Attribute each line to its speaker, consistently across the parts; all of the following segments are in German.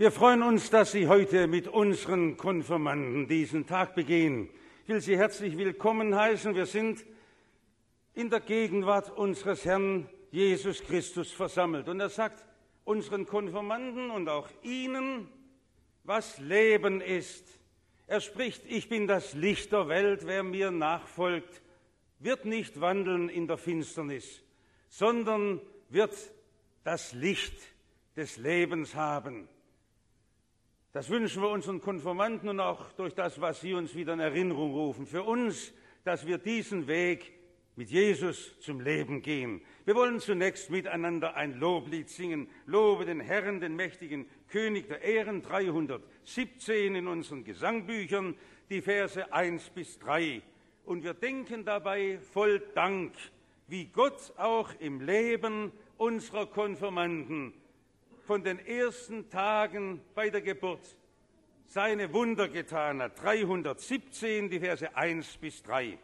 Speaker 1: Wir freuen uns, dass Sie heute mit unseren Konfirmanden diesen Tag begehen. Ich will Sie herzlich willkommen heißen. Wir sind in der Gegenwart unseres Herrn Jesus Christus versammelt. Und er sagt unseren Konfirmanden und auch Ihnen, was Leben ist. Er spricht, ich bin das Licht der Welt, wer mir nachfolgt, wird nicht wandeln in der Finsternis, sondern wird das Licht des Lebens haben. Das wünschen wir unseren Konfirmanden und auch durch das, was Sie uns wieder in Erinnerung rufen, für uns, dass wir diesen Weg mit Jesus zum Leben gehen. Wir wollen zunächst miteinander ein Loblied singen. Lobe den Herrn, den mächtigen König der Ehren, 317 in unseren Gesangbüchern, die Verse 1 bis 3. Und wir denken dabei voll Dank, wie Gott auch im Leben unserer Konfirmanden von den ersten Tagen bei der Geburt seine Wunder getan hat. 317, die Verse 1 bis 3.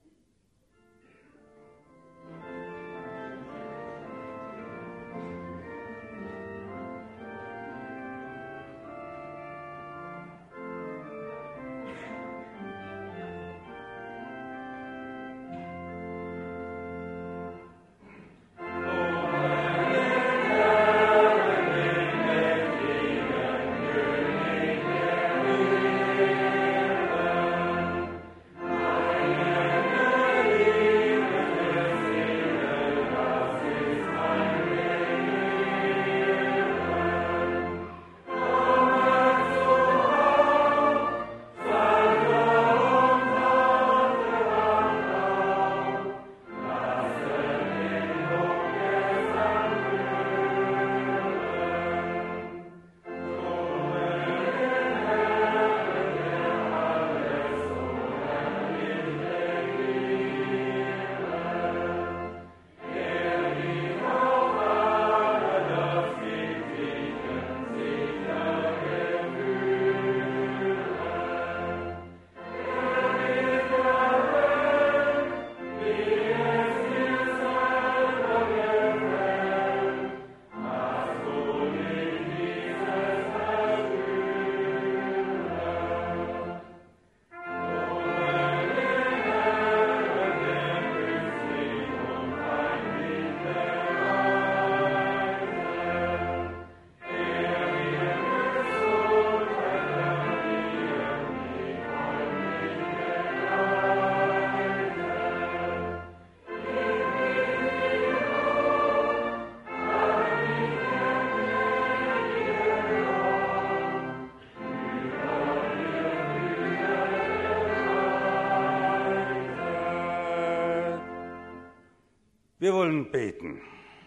Speaker 1: Wir wollen beten.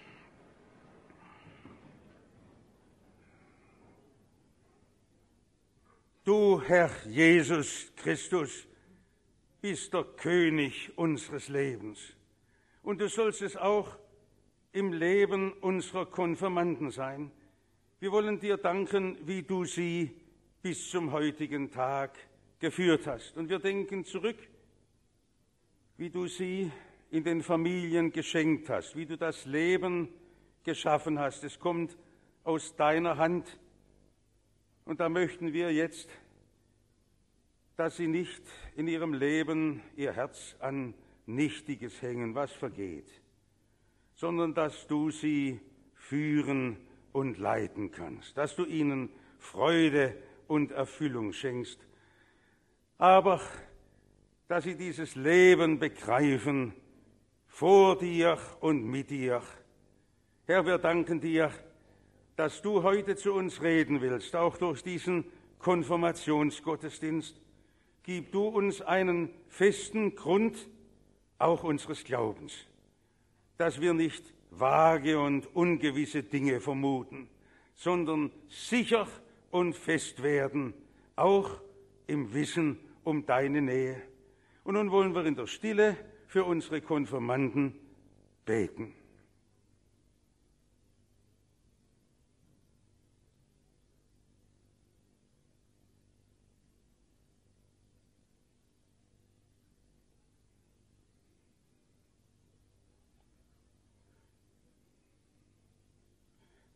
Speaker 1: Du, Herr Jesus Christus, bist der König unseres Lebens. Und du sollst es auch im Leben unserer Konfirmanden sein. Wir wollen dir danken, wie du sie bis zum heutigen Tag geführt hast. Und wir denken zurück, wie du sie in den Familien geschenkt hast, wie du das Leben geschaffen hast. Es kommt aus deiner Hand. Und da möchten wir jetzt, dass sie nicht in ihrem Leben ihr Herz an Nichtiges hängen, was vergeht, sondern dass du sie führen und leiten kannst, dass du ihnen Freude und Erfüllung schenkst, aber dass sie dieses Leben begreifen, vor dir und mit dir. Herr, wir danken dir, dass du heute zu uns reden willst, auch durch diesen Konfirmationsgottesdienst. Gib du uns einen festen Grund, auch unseres Glaubens, dass wir nicht vage und ungewisse Dinge vermuten, sondern sicher und fest werden, auch im Wissen um deine Nähe. Und nun wollen wir in der Stille für unsere Konfirmanden beten.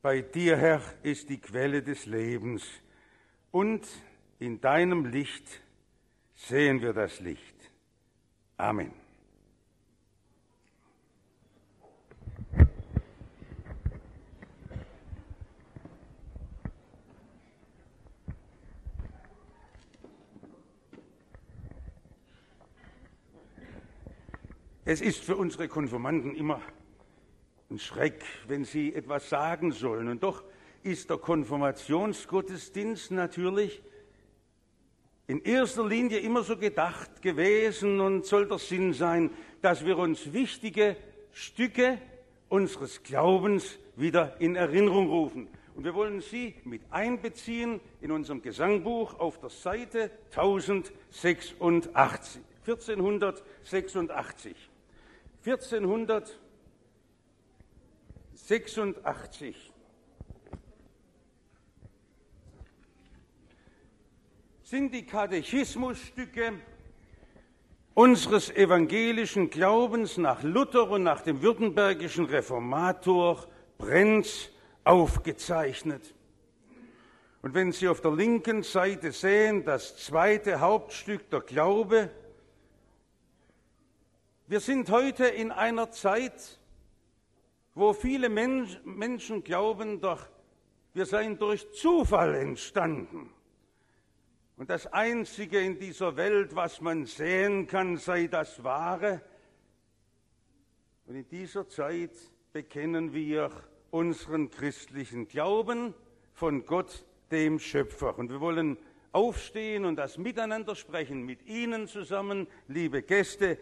Speaker 1: Bei dir, Herr, ist die Quelle des Lebens, und in deinem Licht sehen wir das Licht. Amen. Es ist für unsere Konfirmanden immer ein Schreck, wenn sie etwas sagen sollen. Und doch ist der Konfirmationsgottesdienst natürlich in erster Linie immer so gedacht gewesen und soll der Sinn sein, dass wir uns wichtige Stücke unseres Glaubens wieder in Erinnerung rufen. Und wir wollen sie mit einbeziehen in unserem Gesangbuch auf der Seite 1486. 1486 sind die Katechismusstücke unseres evangelischen Glaubens nach Luther und nach dem württembergischen Reformator Brenz aufgezeichnet. Und wenn Sie auf der linken Seite sehen, das zweite Hauptstück, der Glaube, wir sind heute in einer Zeit, wo viele Menschen glauben, doch wir seien durch Zufall entstanden. Und das Einzige in dieser Welt, was man sehen kann, sei das Wahre. Und in dieser Zeit bekennen wir unseren christlichen Glauben von Gott, dem Schöpfer. Und wir wollen aufstehen und das miteinander sprechen, mit Ihnen zusammen, liebe Gäste,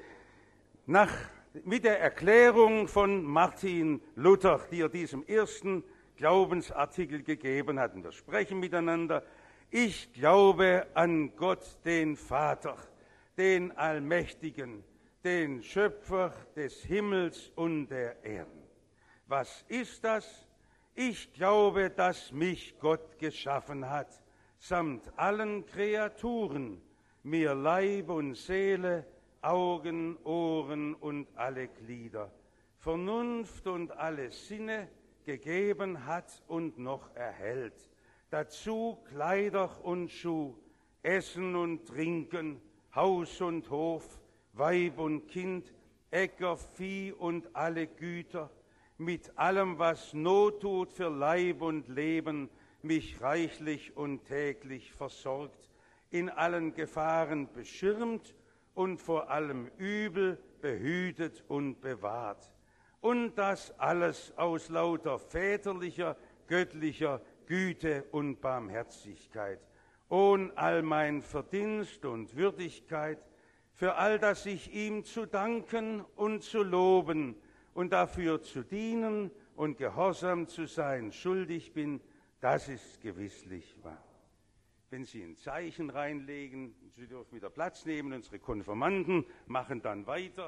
Speaker 1: mit der Erklärung von Martin Luther, die er diesem ersten Glaubensartikel gegeben hat. Und wir sprechen miteinander: Ich glaube an Gott, den Vater, den Allmächtigen, den Schöpfer des Himmels und der Erden. Was ist das? Ich glaube, dass mich Gott geschaffen hat, samt allen Kreaturen, mir Leib und Seele, Augen, Ohren und alle Glieder, Vernunft und alle Sinne gegeben hat und noch erhält. Dazu Kleider und Schuh, Essen und Trinken, Haus und Hof, Weib und Kind, Äcker, Vieh und alle Güter, mit allem, was Not tut für Leib und Leben, mich reichlich und täglich versorgt, in allen Gefahren beschirmt und vor allem Übel behütet und bewahrt. Und das alles aus lauter väterlicher, göttlicher Güte und Barmherzigkeit, ohn all mein Verdienst und Würdigkeit, für all das ich ihm zu danken und zu loben und dafür zu dienen und gehorsam zu sein schuldig bin, das ist gewisslich wahr. Wenn Sie ein Zeichen reinlegen, Sie dürfen wieder Platz nehmen, unsere Konfirmanden machen dann weiter.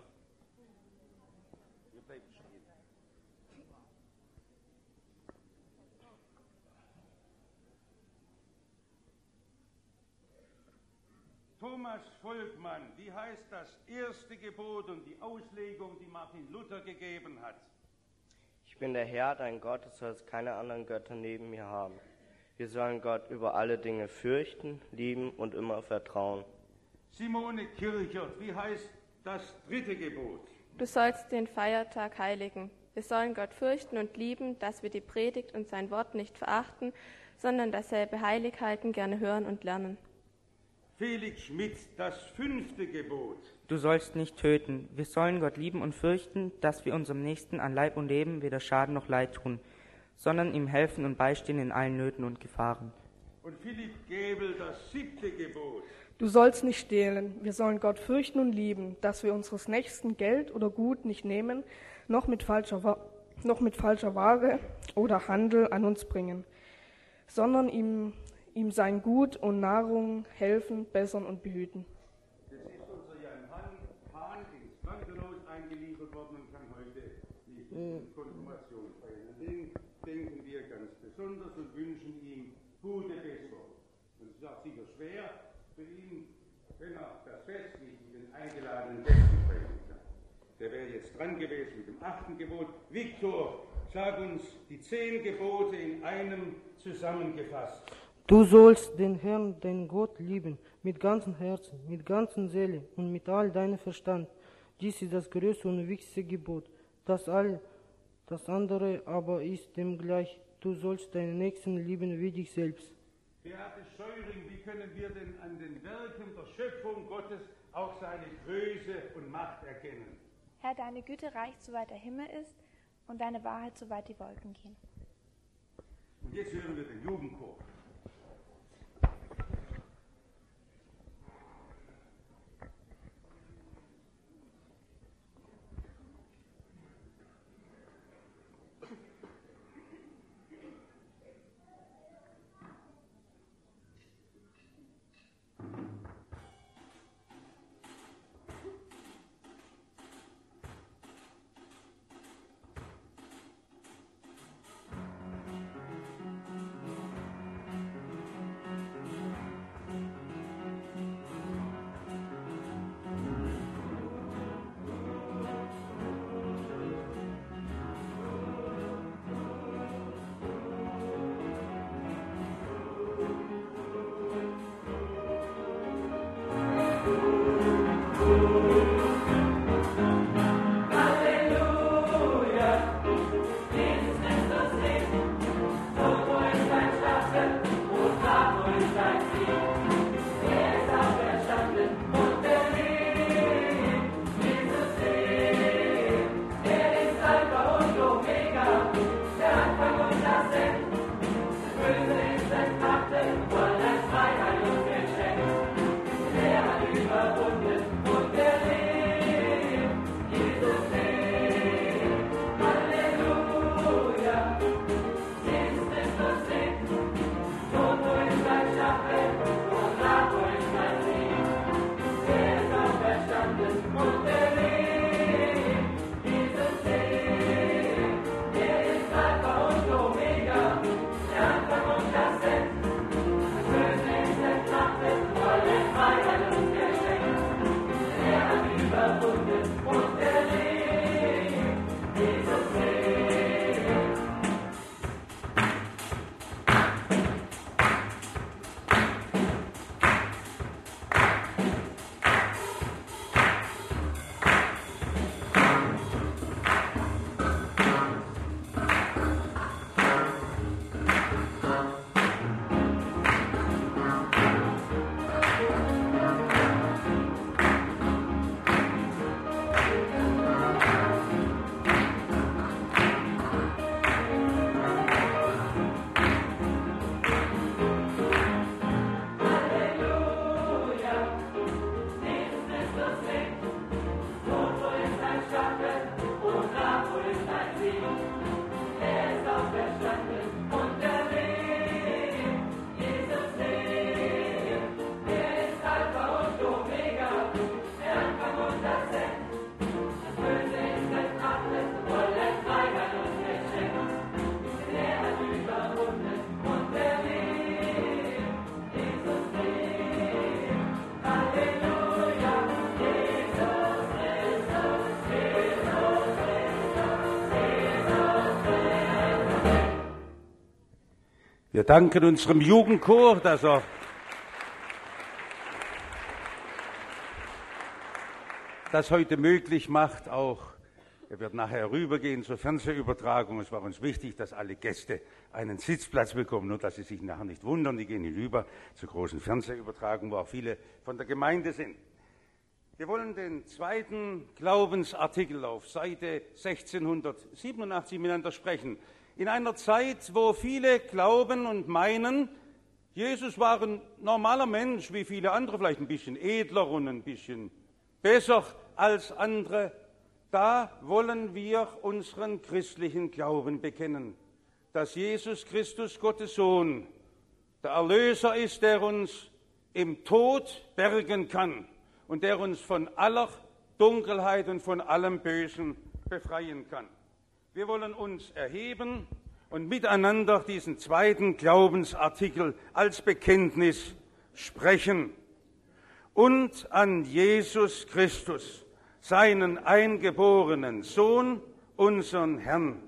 Speaker 1: Thomas Volkmann, wie heißt das erste Gebot und die Auslegung, die Martin Luther gegeben hat?
Speaker 2: Ich bin der Herr, dein Gott, du sollst keine anderen Götter neben mir haben. Wir sollen Gott über alle Dinge fürchten, lieben und immer vertrauen.
Speaker 1: Simone Kirchert, wie heißt das dritte Gebot?
Speaker 3: Du sollst den Feiertag heiligen. Wir sollen Gott fürchten und lieben, dass wir die Predigt und sein Wort nicht verachten, sondern dasselbe heilig halten, gerne hören und lernen.
Speaker 1: Felix Schmidt, das fünfte Gebot.
Speaker 4: Du sollst nicht töten. Wir sollen Gott lieben und fürchten, dass wir unserem Nächsten an Leib und Leben weder Schaden noch Leid tun, sondern ihm helfen und beistehen in allen Nöten und Gefahren.
Speaker 1: Und Philipp Gebel, das siebte Gebot.
Speaker 5: Du sollst nicht stehlen. Wir sollen Gott fürchten und lieben, dass wir unseres Nächsten Geld oder Gut nicht nehmen, noch mit falscher Ware oder Handel an uns bringen, sondern ihm sein Gut und Nahrung helfen, bessern und behüten.
Speaker 1: Das ist unser Jan Hahn ins Krankenhaus eingeliefert worden und kann heute nicht Konfirmation feiern. An den denken wir ganz besonders und wünschen ihm gute Besserung. Und es ist auch sicher schwer für ihn, wenn er das Fest nicht mit den eingeladenen Gästen feiern kann. Der wäre jetzt dran gewesen mit dem 8. Gebot. Viktor, Sag uns die 10 Gebote in einem zusammengefasst.
Speaker 6: Du sollst den Herrn, deinen Gott, lieben, mit ganzem Herzen, mit ganzer Seele und mit all deinem Verstand. Dies ist das größte und wichtigste Gebot. Das andere aber ist dem gleich. Du sollst deinen Nächsten lieben wie dich selbst.
Speaker 1: Beate Scheuring, wie können wir denn an den Werken der Schöpfung Gottes auch seine Größe und Macht erkennen?
Speaker 7: Herr, deine Güte reicht, soweit der Himmel ist, und deine Wahrheit, soweit die Wolken gehen.
Speaker 1: Und jetzt hören wir den Jugendchor. Wir danken unserem Jugendchor, dass er das heute möglich macht. Auch er wird nachher rübergehen zur Fernsehübertragung. Es war uns wichtig, dass alle Gäste einen Sitzplatz bekommen, nur dass sie sich nachher nicht wundern. Die gehen hinüber zur großen Fernsehübertragung, wo auch viele von der Gemeinde sind. Wir wollen den 2. Glaubensartikel auf Seite 1687 miteinander sprechen. In einer Zeit, wo viele glauben und meinen, Jesus war ein normaler Mensch, wie viele andere, vielleicht ein bisschen edler und ein bisschen besser als andere, da wollen wir unseren christlichen Glauben bekennen, dass Jesus Christus, Gottes Sohn, der Erlöser ist, der uns im Tod bergen kann und der uns von aller Dunkelheit und von allem Bösen befreien kann. Wir wollen uns erheben und miteinander diesen 2. Glaubensartikel als Bekenntnis sprechen. Und an Jesus Christus, seinen eingeborenen Sohn, unseren Herrn,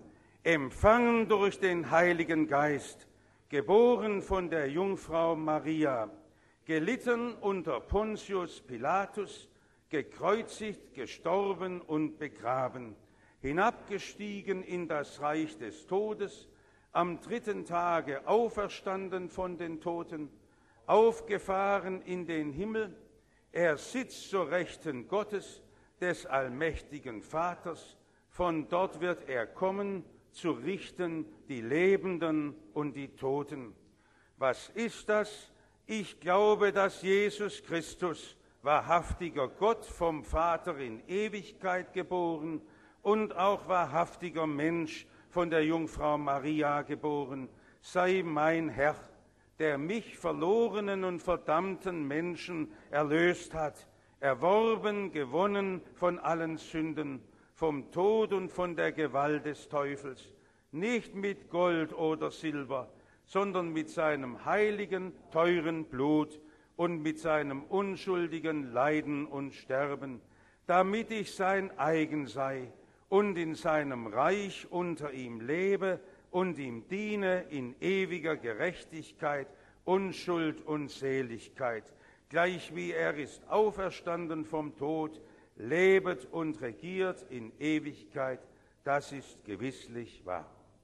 Speaker 1: empfangen durch den Heiligen Geist, geboren von der Jungfrau Maria, gelitten unter Pontius Pilatus, gekreuzigt, gestorben und begraben, hinabgestiegen in das Reich des Todes, am 3. Tage auferstanden von den Toten, aufgefahren in den Himmel, er sitzt zur Rechten Gottes, des allmächtigen Vaters, von dort wird er kommen, zu richten die Lebenden und die Toten. Was ist das? Ich glaube, dass Jesus Christus, wahrhaftiger Gott vom Vater in Ewigkeit geboren und auch wahrhaftiger Mensch von der Jungfrau Maria geboren, sei mein Herr, der mich, verlorenen und verdammten Menschen, erlöst hat, erworben, gewonnen von allen Sünden, vom Tod und von der Gewalt des Teufels, nicht mit Gold oder Silber, sondern mit seinem heiligen, teuren Blut und mit seinem unschuldigen Leiden und Sterben, damit ich sein eigen sei und in seinem Reich unter ihm lebe und ihm diene in ewiger Gerechtigkeit, Unschuld und Seligkeit, gleich wie er ist auferstanden vom Tod, lebet und regiert in Ewigkeit, das ist gewisslich wahr.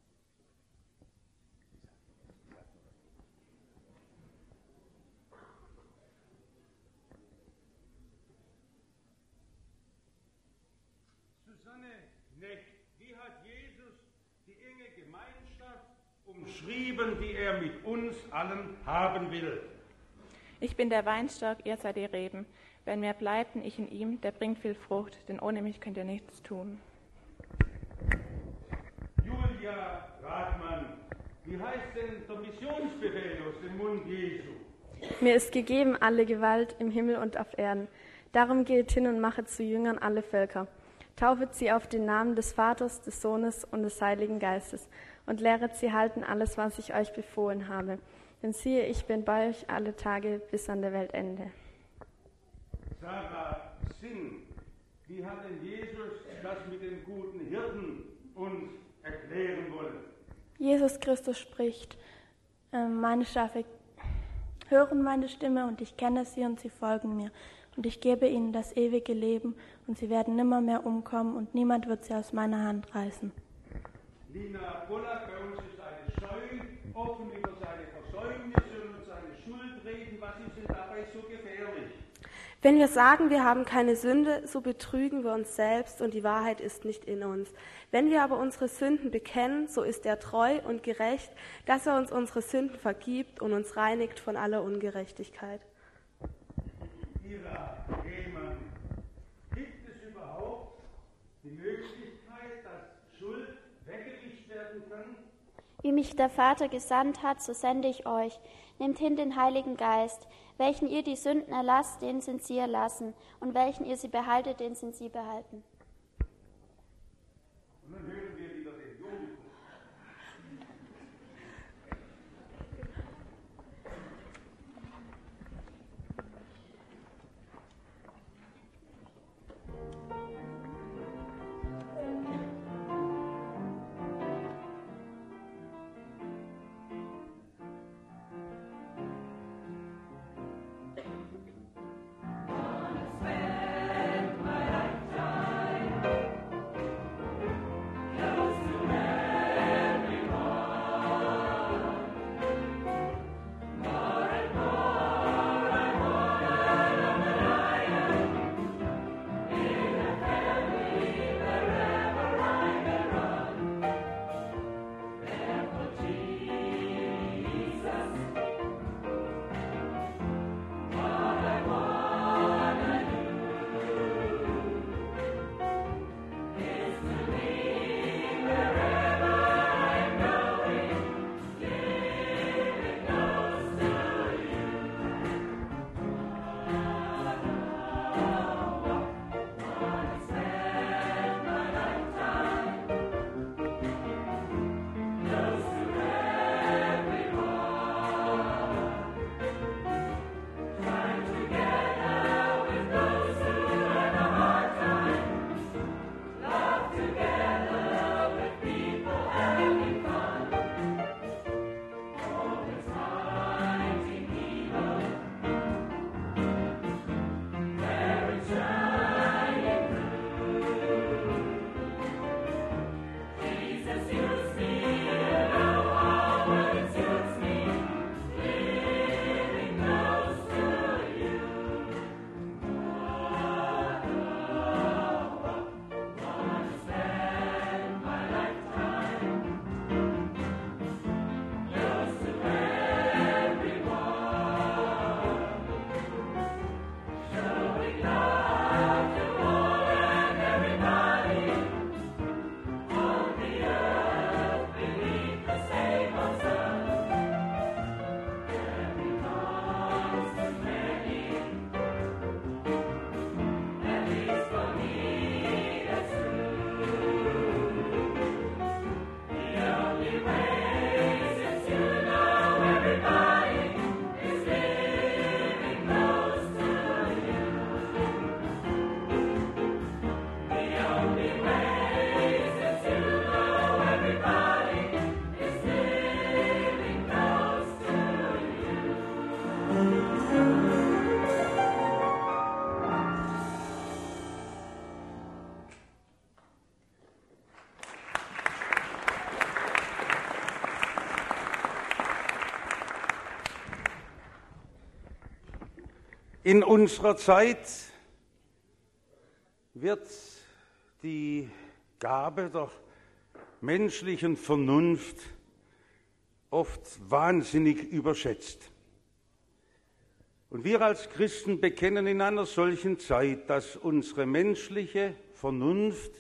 Speaker 1: Susanne Neck, wie hat Jesus die enge Gemeinschaft umschrieben, die er mit uns allen haben will?
Speaker 8: Ich bin der Weinstock, ihr seid die Reben. Wer in mir bleibt und ich in ihm, der bringt viel Frucht, denn ohne mich könnt ihr nichts tun.
Speaker 1: Julia Rathmann, wie heißt denn der Missionsbefehl aus dem Mund Jesu?
Speaker 9: Mir ist gegeben alle Gewalt im Himmel und auf Erden. Darum geht hin und machet zu Jüngern alle Völker. Taufet sie auf den Namen des Vaters, des Sohnes und des Heiligen Geistes und lehret sie halten alles, was ich euch befohlen habe. Denn siehe, ich bin bei euch alle Tage bis an der Weltende.
Speaker 1: Sarah Sinn, wie hat denn Jesus das mit den guten Hirten uns erklären wollen?
Speaker 10: Jesus Christus spricht, meine Schafe hören meine Stimme und ich kenne sie und sie folgen mir. Und ich gebe ihnen das ewige Leben und sie werden nimmermehr umkommen und niemand wird sie aus meiner Hand reißen.
Speaker 1: Lina Pollack, bei uns ist eine Scheu, offen über seine Versäumnisse und seine Schuld reden. Was ist denn dabei so gefährlich?
Speaker 9: Wenn wir sagen, wir haben keine Sünde, so betrügen wir uns selbst und die Wahrheit ist nicht in uns. Wenn wir aber unsere Sünden bekennen, so ist er treu und gerecht, dass er uns unsere Sünden vergibt und uns reinigt von aller Ungerechtigkeit.
Speaker 1: Ira Rehmann, gibt es überhaupt die Möglichkeit, dass Schuld weggewischt werden kann?
Speaker 11: Wie mich der Vater gesandt hat, so sende ich euch. Nehmt hin den Heiligen Geist. Welchen ihr die Sünden erlasst, den sind sie erlassen. Und welchen ihr sie behaltet, den sind sie behalten.
Speaker 1: Und dann hören wir wieder den Jungen.
Speaker 12: Mein
Speaker 1: In unserer Zeit wird die Gabe der menschlichen Vernunft oft wahnsinnig überschätzt. Und wir als Christen bekennen in einer solchen Zeit, dass unsere menschliche Vernunft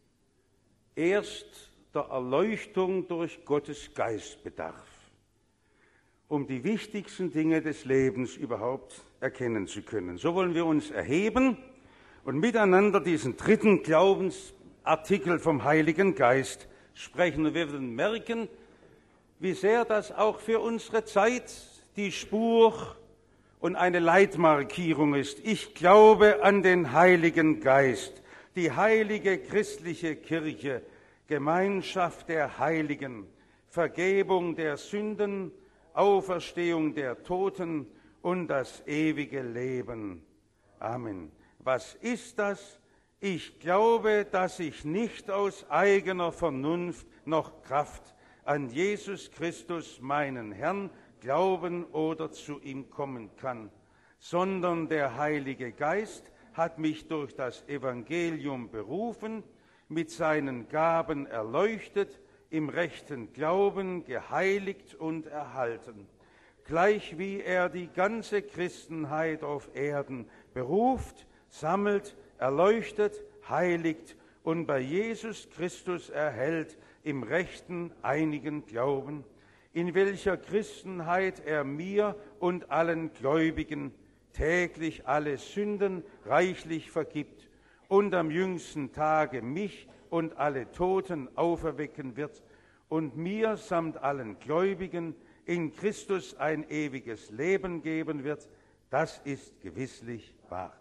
Speaker 1: erst der Erleuchtung durch Gottes Geist bedarf, um die wichtigsten Dinge des Lebens überhaupt erkennen zu können. So wollen wir uns erheben und miteinander diesen dritten Glaubensartikel vom Heiligen Geist sprechen. Und wir werden merken, wie sehr das auch für unsere Zeit die Spur und eine Leitmarkierung ist. Ich glaube an den Heiligen Geist, die heilige christliche Kirche, Gemeinschaft der Heiligen, Vergebung der Sünden, Auferstehung der Toten und das ewige Leben. Amen. Was ist das? Ich glaube, dass ich nicht aus eigener Vernunft noch Kraft an Jesus Christus, meinen Herrn, glauben oder zu ihm kommen kann, sondern der Heilige Geist hat mich durch das Evangelium berufen, mit seinen Gaben erleuchtet, im rechten Glauben geheiligt und erhalten, gleich wie er die ganze Christenheit auf Erden beruft, sammelt, erleuchtet, heiligt und bei Jesus Christus erhält im rechten, einigen Glauben, in welcher Christenheit er mir und allen Gläubigen täglich alle Sünden reichlich vergibt und am jüngsten Tage mich und alle Toten auferwecken wird und mir samt allen Gläubigen in Christus ein ewiges Leben geben wird, das ist gewisslich wahr.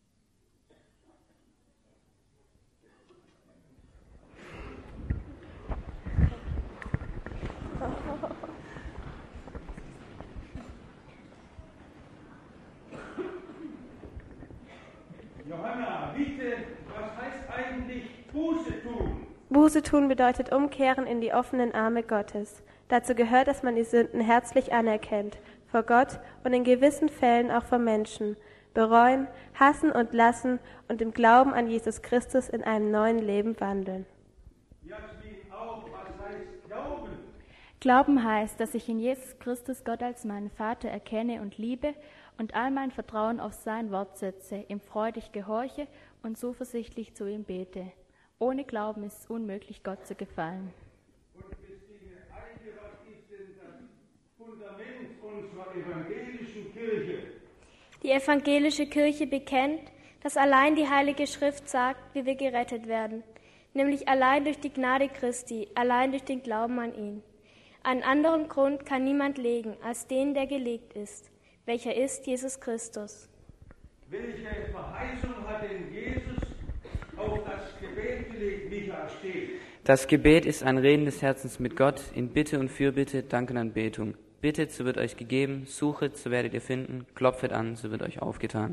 Speaker 1: Johanna, bitte, was heißt eigentlich Buße tun?
Speaker 12: Buße tun bedeutet umkehren in die offenen Arme Gottes. Dazu gehört, dass man die Sünden herzlich anerkennt, vor Gott und in gewissen Fällen auch vor Menschen, bereuen, hassen und lassen und im Glauben an Jesus Christus in einem neuen Leben wandeln.
Speaker 1: Jasmin auch, was heißt Glauben?
Speaker 13: Glauben heißt, dass ich in Jesus Christus Gott als meinen Vater erkenne und liebe und all mein Vertrauen auf sein Wort setze, ihm freudig gehorche und zuversichtlich zu ihm bete. Ohne Glauben ist es unmöglich, Gott zu gefallen.
Speaker 1: Und Christine Eike, was ist denn das Fundament unserer evangelischen Kirche?
Speaker 14: Die evangelische Kirche bekennt, dass allein die Heilige Schrift sagt, wie wir gerettet werden, nämlich allein durch die Gnade Christi, allein durch den Glauben an ihn. Einen anderen Grund kann niemand legen, als den, der gelegt ist, welcher ist Jesus Christus.
Speaker 1: Welche Verheißung hat denn Jesus auf das Gebet gelegt, Micha, steht?
Speaker 15: Das Gebet ist ein Reden des Herzens mit Gott in Bitte und Fürbitte, Dank und Anbetung. Bittet, so wird euch gegeben, suchet, so werdet ihr finden, klopfet an, so wird euch aufgetan.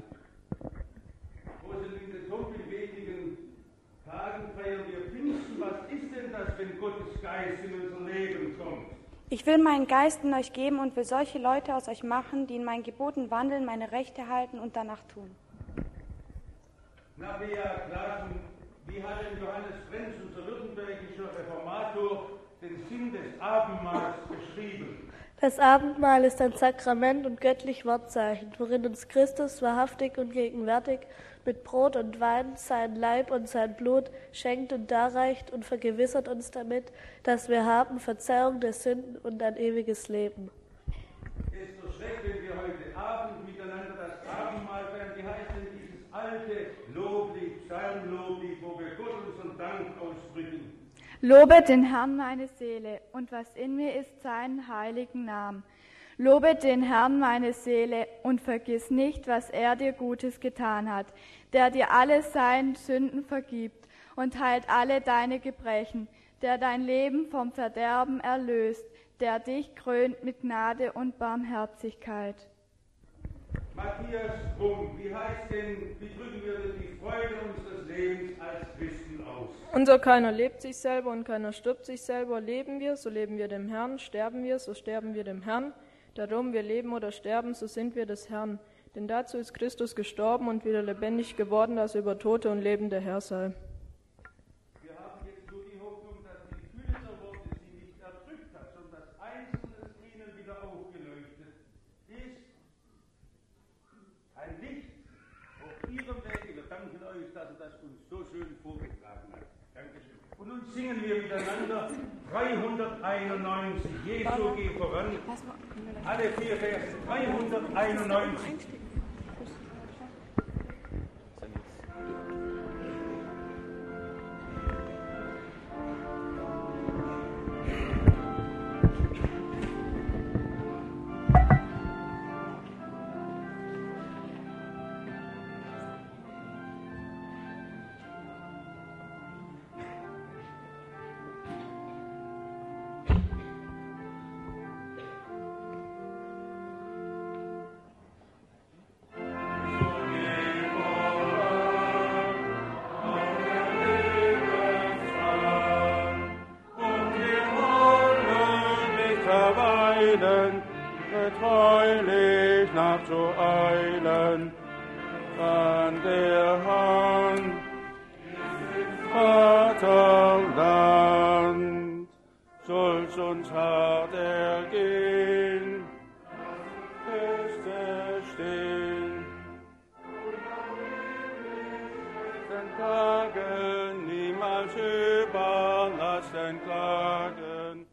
Speaker 1: In den wenigen Tagen feiern wir Pfingsten. Was ist denn das, wenn Gottes Geist in unser Leben kommt?
Speaker 16: Ich will meinen Geist in euch geben und will solche Leute aus euch machen, die in meinen Geboten wandeln, meine Rechte halten und danach tun.
Speaker 1: Nabia Klassen, wie hat denn Johannes Frenz, unser württembergischer Reformator, den Sinn des Abendmahls beschrieben?
Speaker 17: Das Abendmahl ist ein Sakrament und göttlich Wortzeichen, worin uns Christus wahrhaftig und gegenwärtig mit Brot und Wein sein Leib und sein Blut schenkt und darreicht und vergewissert uns damit, dass wir haben Verzeihung der Sünden und ein ewiges Leben.
Speaker 1: Es ist so schrecklich, wenn wir heute Abend miteinander das Abendmahl feiern. Wie heißt denn dieses alte Loblied, Psalmloblied, wo wir Gott unseren Dank ausdrücken?
Speaker 18: Lobet den Herrn meine Seele und was in mir ist, seinen heiligen Namen. Lobet den Herrn meine Seele und vergiss nicht, was er dir Gutes getan hat, der dir alle seine Sünden vergibt und heilt alle deine Gebrechen, der dein Leben vom Verderben erlöst, der dich krönt mit Gnade und Barmherzigkeit.
Speaker 1: Matthias Brunk, wie drücken wir denn die Freude unseres Lebens als Christen aus?
Speaker 19: Unser keiner lebt sich selber und keiner stirbt sich selber. Leben wir, so leben wir dem Herrn. Sterben wir, so sterben wir dem Herrn. Darum wir leben oder sterben, so sind wir des Herrn. Denn dazu ist Christus gestorben und wieder lebendig geworden, dass er über Tote und Lebende Herr sei.
Speaker 1: Wir haben jetzt nur die Hoffnung, dass die Fülle der Worte sie nicht erdrückt hat, sondern dass Einzelnes ihnen wieder aufgeleuchtet ist. Ein Licht auf ihrem Weg. Wir danken euch, dass ihr das uns so schön vorgetragen habt. Dankeschön. Und nun singen wir miteinander 391. Jesu, geh voran. Alle 4 Verse. 391.
Speaker 20: Getreulich nachzueilen an der Hand Vaterland, soll's uns hart ergehen, feste stehen, den Klagen niemals überlassen klagen.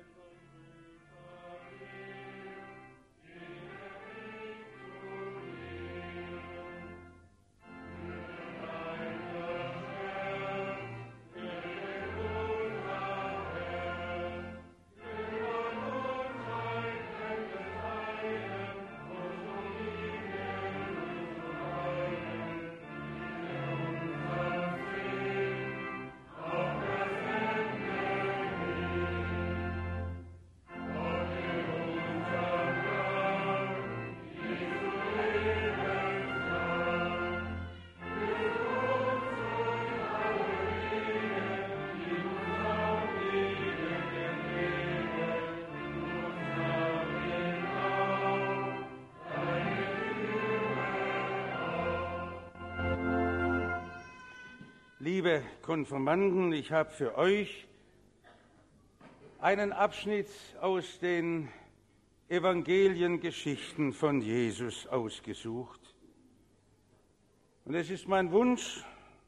Speaker 1: Liebe Konfirmanden, ich habe für euch einen Abschnitt aus den Evangeliengeschichten von Jesus ausgesucht. Und es ist mein Wunsch,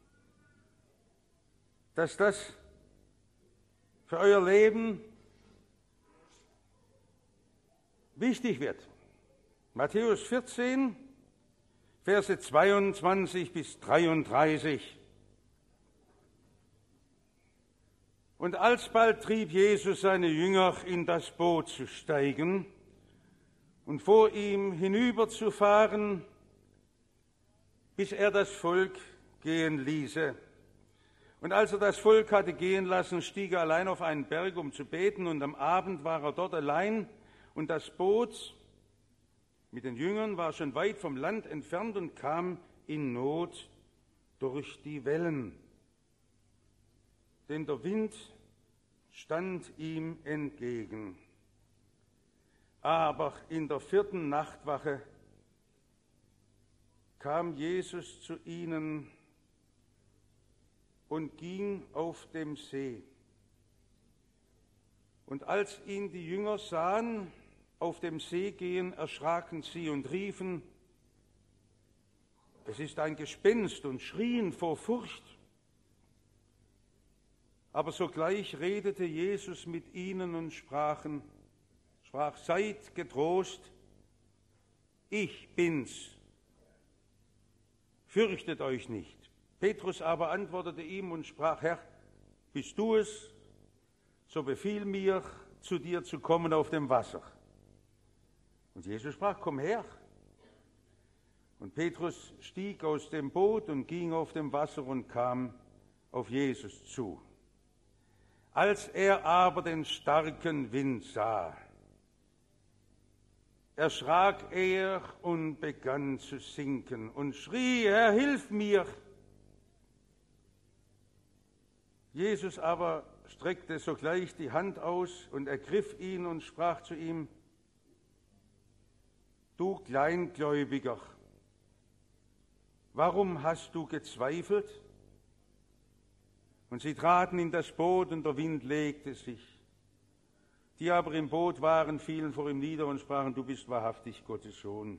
Speaker 1: dass das für euer Leben wichtig wird. Matthäus 14, Verse 22 bis 33. Und alsbald trieb Jesus seine Jünger in das Boot zu steigen und vor ihm hinüberzufahren, bis er das Volk gehen ließe. Und als er das Volk hatte gehen lassen, stieg er allein auf einen Berg, um zu beten, und am Abend war er dort allein, und das Boot mit den Jüngern war schon weit vom Land entfernt und kam in Not durch die Wellen. Denn der Wind stand ihm entgegen. Aber in der 4. Nachtwache kam Jesus zu ihnen und ging auf dem See. Und als ihn die Jünger sahen auf dem See gehen, erschraken sie und riefen: Es ist ein Gespenst, und schrien vor Furcht. Aber sogleich redete Jesus mit ihnen und sprach: Seid getrost, ich bin's, fürchtet euch nicht. Petrus aber antwortete ihm und sprach: Herr, bist du es, so befiehl mir, zu dir zu kommen auf dem Wasser. Und Jesus sprach: Komm her. Und Petrus stieg aus dem Boot und ging auf dem Wasser und kam auf Jesus zu. Als er aber den starken Wind sah, erschrak er und begann zu sinken und schrie: Herr, hilf mir! Jesus aber streckte sogleich die Hand aus und ergriff ihn und sprach zu ihm: Du Kleingläubiger, warum hast du gezweifelt? Und sie traten in das Boot, und der Wind legte sich. Die aber im Boot waren, fielen vor ihm nieder und sprachen, du bist wahrhaftig Gottes Sohn.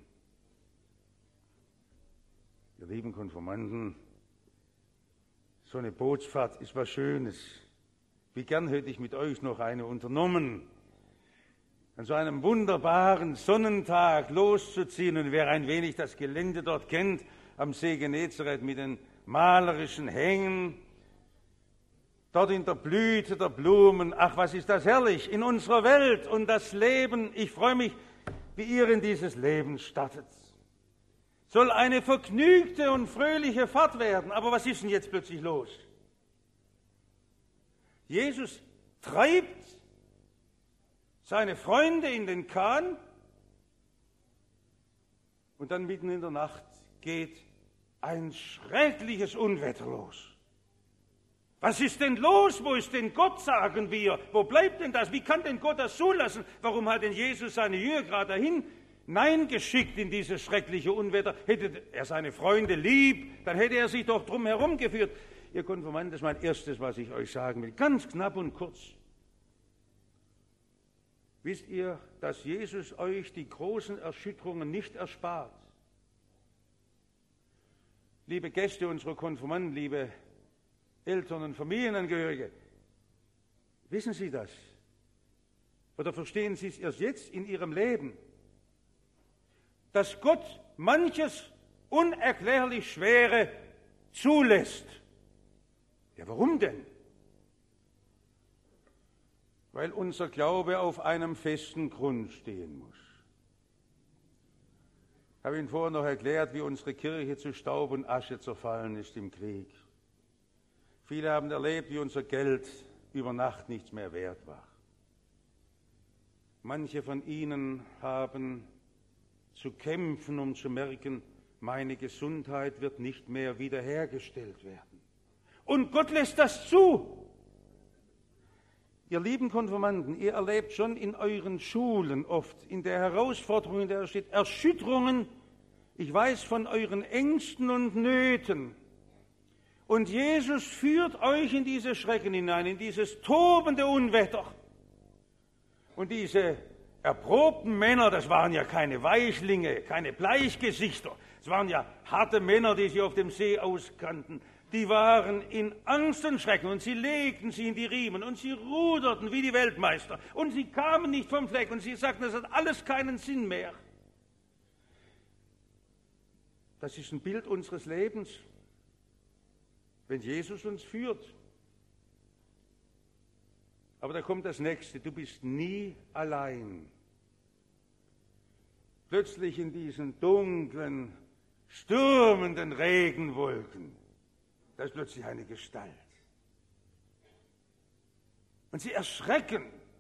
Speaker 1: Ihr lieben Konfirmanden, so eine Bootsfahrt ist was Schönes. Wie gern hätte ich mit euch noch eine unternommen, an so einem wunderbaren Sonnentag loszuziehen. Und wer ein wenig das Gelände dort kennt, am See Genezareth mit den malerischen Hängen, dort in der Blüte der Blumen, ach, was ist das herrlich in unserer Welt und das Leben. Ich freue mich, wie ihr in dieses Leben startet. Soll eine vergnügte und fröhliche Fahrt werden. Aber was ist denn jetzt plötzlich los? Jesus treibt seine Freunde in den Kahn und dann mitten in der Nacht geht ein schreckliches Unwetter los. Was ist denn los? Wo ist denn Gott, sagen wir? Wo bleibt denn das? Wie kann denn Gott das zulassen? Warum hat denn Jesus seine Jünger gerade dahin geschickt in dieses schreckliche Unwetter? Hätte er seine Freunde lieb, dann hätte er sie doch drum herum geführt. Ihr Konfirmanden, das ist mein erstes, was ich euch sagen will. Ganz knapp und kurz. Wisst ihr, dass Jesus euch die großen Erschütterungen nicht erspart? Liebe Gäste unserer Konfirmanden, liebe Eltern und Familienangehörige, wissen Sie das? Oder verstehen Sie es erst jetzt in Ihrem Leben? Dass Gott manches unerklärlich Schwere zulässt. Ja, warum denn? Weil unser Glaube auf einem festen Grund stehen muss. Ich habe Ihnen vorher noch erklärt, wie unsere Kirche zu Staub und Asche zerfallen ist im Krieg. Viele haben erlebt, wie unser Geld über Nacht nichts mehr wert war. Manche von ihnen haben zu kämpfen, um zu merken, meine Gesundheit wird nicht mehr wiederhergestellt werden. Und Gott lässt das zu. Ihr lieben Konfirmanden, ihr erlebt schon in euren Schulen oft, in der Herausforderung, in der ihr steht, Erschütterungen. Ich weiß von euren Ängsten und Nöten. Und Jesus führt euch in diese Schrecken hinein, in dieses tobende Unwetter. Und diese erprobten Männer, das waren ja keine Weichlinge, keine Bleichgesichter, es waren ja harte Männer, die sich auf dem See auskannten. Die waren in Angst und Schrecken und sie legten sie in die Riemen und sie ruderten wie die Weltmeister und sie kamen nicht vom Fleck und sie sagten, das hat alles keinen Sinn mehr. Das ist ein Bild unseres Lebens, wenn Jesus uns führt. Aber da kommt das Nächste, du bist nie allein. Plötzlich in diesen dunklen, stürmenden Regenwolken, da ist plötzlich eine Gestalt. Und sie erschrecken.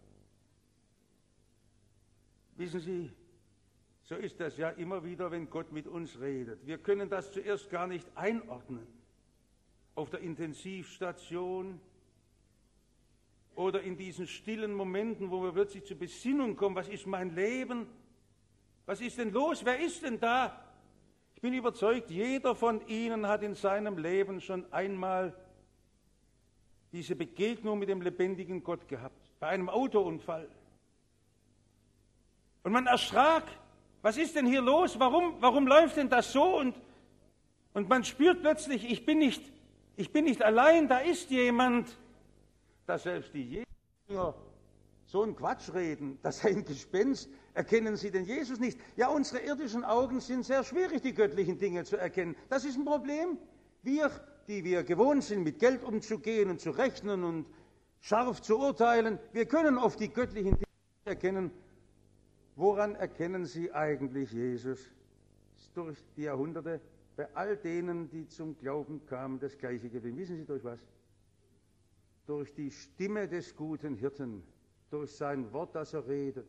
Speaker 1: Wissen Sie, so ist das ja immer wieder, wenn Gott mit uns redet. Wir können das zuerst gar nicht einordnen. Auf der Intensivstation oder in diesen stillen Momenten, wo wir plötzlich zur Besinnung kommen, was ist mein Leben? Was ist denn los? Wer ist denn da? Ich bin überzeugt, jeder von Ihnen hat in seinem Leben schon einmal diese Begegnung mit dem lebendigen Gott gehabt, bei einem Autounfall. Und man erschrak, was ist denn hier los? Warum läuft denn das so? Und man spürt plötzlich, ich bin nicht allein, da ist jemand, dass selbst die Jünger so einen Quatsch reden, das sei ein Gespenst, erkennen sie den Jesus nicht. Ja, unsere irdischen Augen sind sehr schwierig, die göttlichen Dinge zu erkennen. Das ist ein Problem. Wir, die wir gewohnt sind, mit Geld umzugehen und zu rechnen und scharf zu urteilen, wir können oft die göttlichen Dinge erkennen. Woran erkennen Sie eigentlich Jesus? Durch die Jahrhunderte bei all denen, die zum Glauben kamen, das Gleiche gewesen. Wissen Sie durch was? Durch die Stimme des guten Hirten, durch sein Wort, das er redet.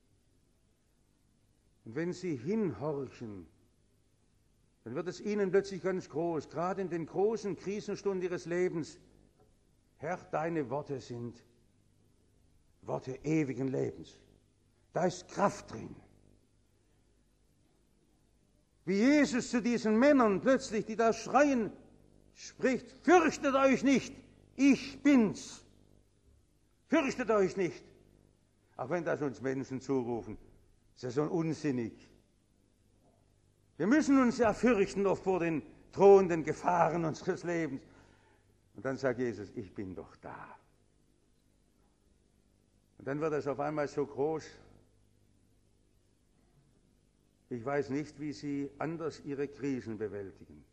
Speaker 1: Und wenn Sie hinhorchen, dann wird es Ihnen plötzlich ganz groß, gerade in den großen Krisenstunden Ihres Lebens. Herr, deine Worte sind Worte ewigen Lebens. Da ist Kraft drin. Wie Jesus zu diesen Männern plötzlich, die da schreien, spricht: Fürchtet euch nicht, ich bin's. Fürchtet euch nicht. Auch wenn das uns Menschen zurufen, ist ja so unsinnig. Wir müssen uns ja fürchten oft vor den drohenden Gefahren unseres Lebens. Und dann sagt Jesus: Ich bin doch da. Und dann wird es auf einmal so groß. Ich weiß nicht, wie Sie anders Ihre Krisen bewältigen.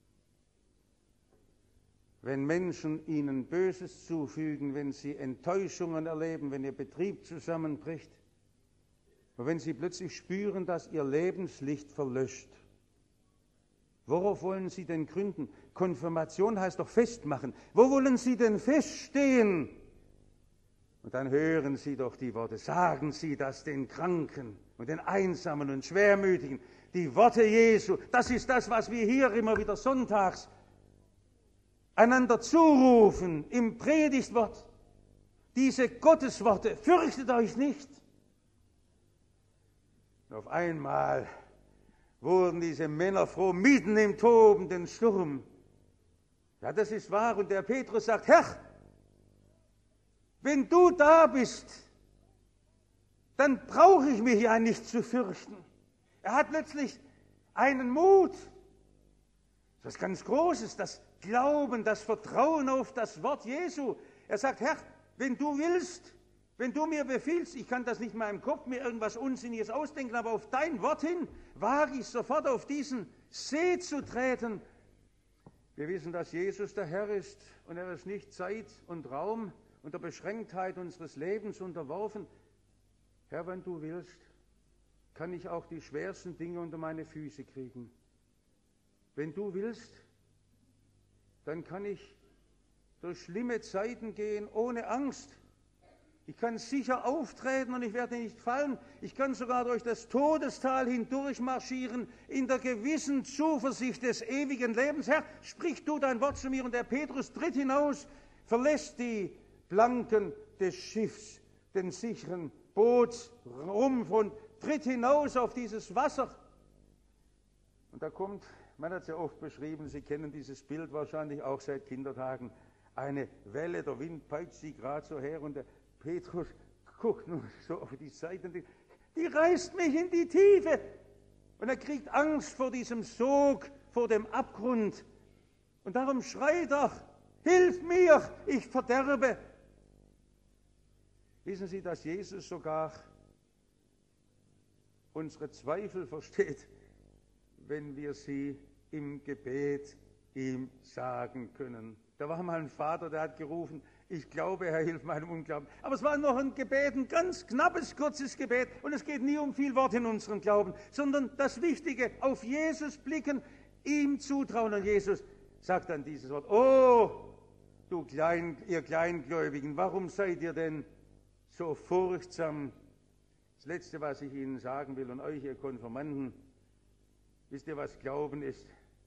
Speaker 1: Wenn Menschen Ihnen Böses zufügen, wenn Sie Enttäuschungen erleben, wenn Ihr Betrieb zusammenbricht, und wenn Sie plötzlich spüren, dass Ihr Lebenslicht verlöscht. Worauf wollen Sie denn gründen? Konfirmation heißt doch festmachen. Wo wollen Sie denn feststehen? Und dann hören Sie doch die Worte, sagen Sie das den Kranken und den Einsamen und Schwermütigen. Die Worte Jesu, das ist das, was wir hier immer wieder sonntags einander zurufen im Predigtwort. Diese Gottesworte: Fürchtet euch nicht. Und auf einmal wurden diese Männer froh, mitten im tobenden Sturm. Ja, das ist wahr. Und der Petrus sagt: Herr, wenn du da bist, dann brauche ich mich ja nicht zu fürchten. Er hat plötzlich einen Mut. Das ist ganz Großes, das Glauben, das Vertrauen auf das Wort Jesu. Er sagt: Herr, wenn du willst, wenn du mir befiehlst, ich kann das nicht mal im Kopf mir irgendwas Unsinniges ausdenken, aber auf dein Wort hin wage ich sofort auf diesen See zu treten. Wir wissen, dass Jesus der Herr ist und er ist nicht Zeit und Raum und der Beschränktheit unseres Lebens unterworfen. Herr, wenn du willst, kann ich auch die schwersten Dinge unter meine Füße kriegen. Wenn du willst, dann kann ich durch schlimme Zeiten gehen ohne Angst. Ich kann sicher auftreten und ich werde nicht fallen. Ich kann sogar durch das Todestal hindurch marschieren in der gewissen Zuversicht des ewigen Lebens. Herr, sprich du dein Wort zu mir. Und der Petrus tritt hinaus, verlässt die Planken des Schiffs, den sicheren Bootsrumpf und tritt hinaus auf dieses Wasser. Und da kommt, man hat es ja oft beschrieben, Sie kennen dieses Bild wahrscheinlich auch seit Kindertagen, eine Welle, der Wind peitscht sie gerade so her und der Petrus guckt nur so auf die Seite, die reißt mich in die Tiefe. Und er kriegt Angst vor diesem Sog, vor dem Abgrund. Und darum schreit er: Hilf mir, ich verderbe. Wissen Sie, dass Jesus sogar unsere Zweifel versteht, wenn wir sie im Gebet ihm sagen können. Da war mal ein Vater, der hat gerufen: Ich glaube, Herr, hilf meinem Unglauben. Aber es war noch ein Gebet, ein ganz knappes, kurzes Gebet. Und es geht nie um viel Wort in unserem Glauben, sondern das Wichtige: auf Jesus blicken, ihm zutrauen. Und Jesus sagt dann dieses Wort: Oh, ihr Kleingläubigen, warum seid ihr denn so furchtsam? Das Letzte, was ich Ihnen sagen will und euch, ihr Konfirmanden: Wisst ihr, was Glauben ist?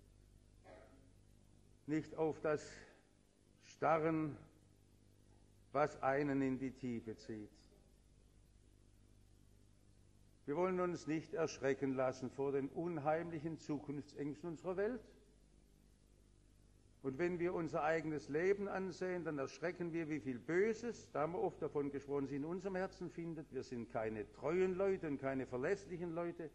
Speaker 1: Nicht auf das Starren, was einen in die Tiefe zieht. Wir wollen uns nicht erschrecken lassen vor den unheimlichen Zukunftsängsten unserer Welt. Und wenn wir unser eigenes Leben ansehen, dann erschrecken wir, wie viel Böses, da haben wir oft davon gesprochen, sie in unserem Herzen findet. Wir sind keine treuen Leute und keine verlässlichen Leute.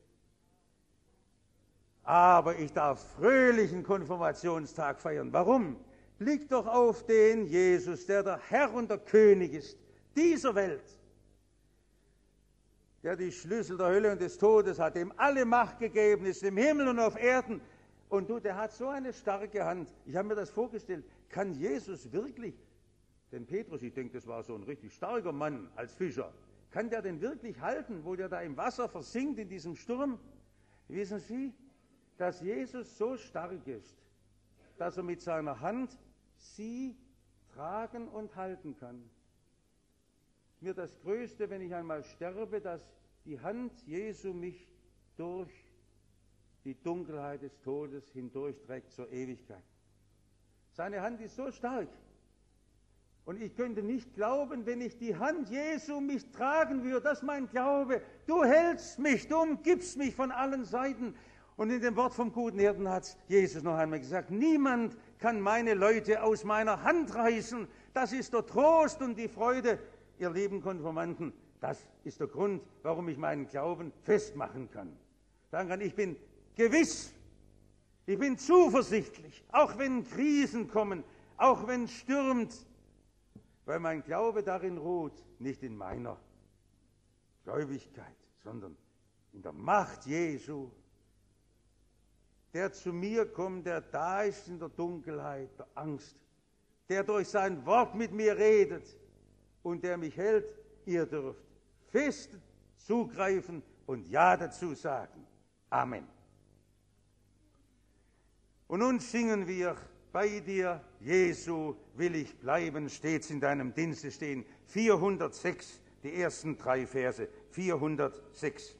Speaker 1: Aber ich darf fröhlichen Konfirmationstag feiern. Warum? Blick doch auf den Jesus, der der Herr und der König ist, dieser Welt, der die Schlüssel der Hölle und des Todes hat, dem alle Macht gegeben ist, im Himmel und auf Erden. Und du, der hat so eine starke Hand. Ich habe mir das vorgestellt, kann Jesus wirklich, denn Petrus, ich denke, das war so ein richtig starker Mann als Fischer, kann der denn wirklich halten, wo der da im Wasser versinkt in diesem Sturm? Wissen Sie, dass Jesus so stark ist, dass er mit seiner Hand sie tragen und halten kann. Mir das Größte, wenn ich einmal sterbe, dass die Hand Jesu mich durch die Dunkelheit des Todes hindurchträgt zur Ewigkeit. Seine Hand ist so stark. Und ich könnte nicht glauben, wenn ich die Hand Jesu mich tragen würde, das ist mein Glaube. Du hältst mich, du umgibst mich von allen Seiten. Und in dem Wort vom guten Hirten hat Jesus noch einmal gesagt, niemand kann meine Leute aus meiner Hand reißen. Das ist der Trost und die Freude, ihr lieben Konfirmanden. Das ist der Grund, warum ich meinen Glauben festmachen kann. Sagen kann, ich bin gewiss, ich bin zuversichtlich, auch wenn Krisen kommen, auch wenn es stürmt, weil mein Glaube darin ruht, nicht in meiner Gläubigkeit, sondern in der Macht Jesu, der zu mir kommt, der da ist in der Dunkelheit, der Angst, der durch sein Wort mit mir redet und der mich hält. Ihr dürft fest zugreifen und Ja dazu sagen. Amen. Und nun singen wir, bei dir, Jesu, will ich bleiben, steht's in deinem Dienste stehen. 406, die ersten 3 Verse, 406.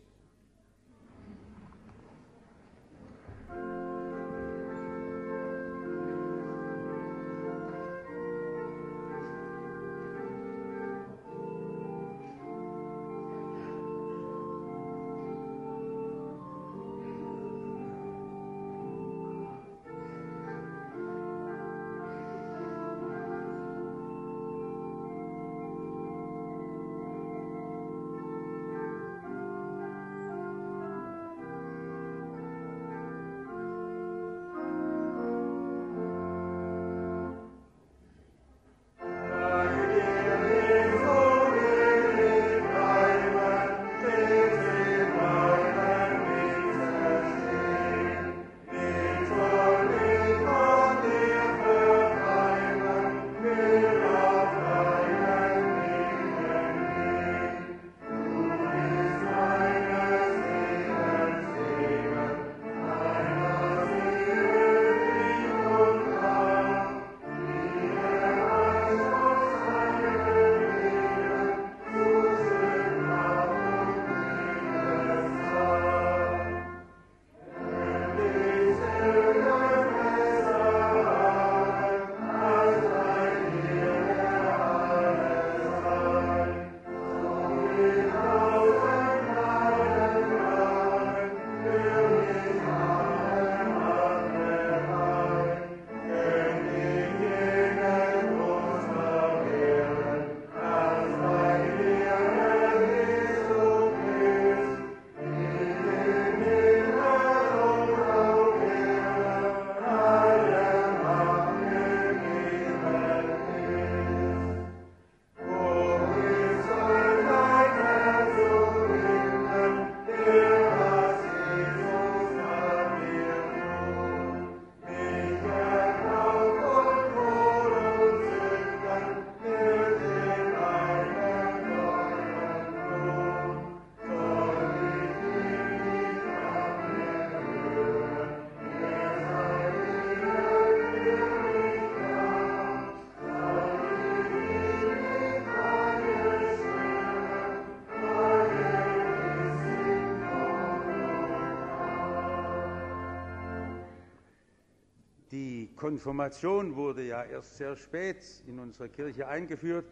Speaker 1: Die Konfirmation wurde ja erst sehr spät in unserer Kirche eingeführt,